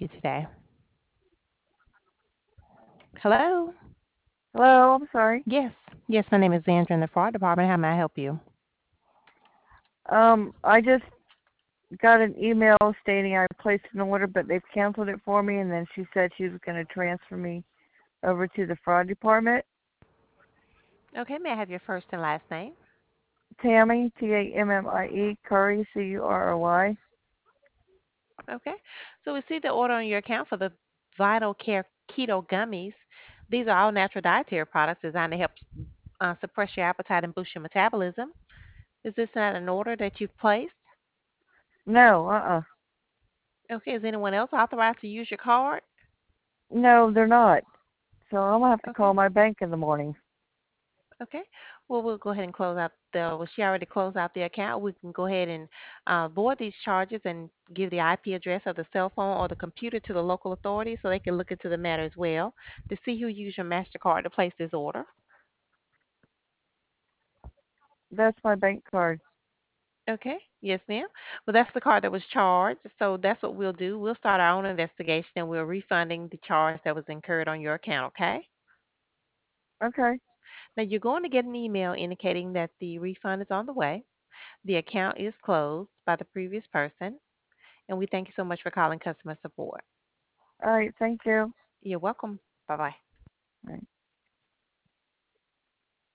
you today? Hello? Hello, I'm sorry. Yes. Yes, my name is Sandra in the fraud department. How may I help you? I just got an email stating I placed an order, but they've canceled it for me, and then she said she was going to transfer me over to the fraud department. Okay, may I have your first and last name? Tammy, Tammie, Curry, Curry. Okay. So we see the order on your account for the Vital Care Keto Gummies. These are all natural dietary products designed to help suppress your appetite and boost your metabolism. Is this not an order that you've placed? No, Okay. Is anyone else authorized to use your card? no, they're not. So I'm gonna have to Okay. call my bank in the morning. Okay. Well, we'll go ahead and close out the. Well, she already closed out the account. We can go ahead and void these charges and give the IP address of the cell phone or the computer to the local authorities so they can look into the matter as well to see who used your Mastercard to place this order. That's my bank card. Okay. Yes, ma'am. Well, that's the card that was charged. So that's what we'll do. We'll start our own investigation and we're refunding the charge that was incurred on your account. Okay. Okay. Now you're going to get an email indicating that the refund is on the way. The account is closed by the previous person, and we thank you so much for calling customer support. All right. Thank you. You're welcome. Bye bye. All right.